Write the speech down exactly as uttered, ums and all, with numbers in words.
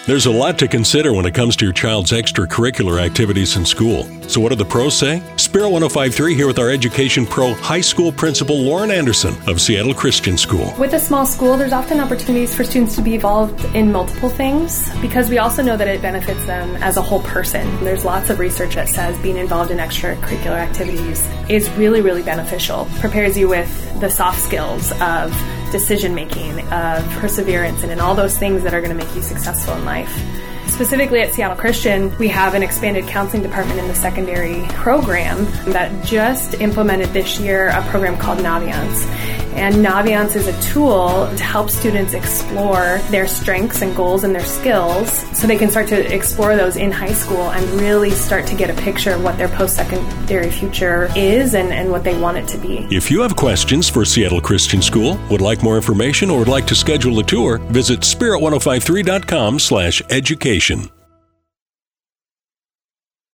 There's a lot to consider when it comes to your child's extracurricular activities in school. So what do the pros say? Spirit one oh five point three here with our education pro, high school principal Lauren Anderson of Seattle Christian School. With a small school, there's often opportunities for students to be involved in multiple things because we also know that it benefits them as a whole person. There's lots of research that says being involved in extracurricular activities is really, really beneficial. Prepares you with the soft skills of decision-making, of perseverance, and in all those things that are going to make you successful in life. Specifically at Seattle Christian, we have an expanded counseling department in the secondary program that just implemented this year a program called Naviance. And Naviance is a tool to help students explore their strengths and goals and their skills so they can start to explore those in high school and really start to get a picture of what their post-secondary future is and, and what they want it to be. If you have questions for Seattle Christian School, would like more information, or would like to schedule a tour, visit spirit ten fifty-three dot com slash education.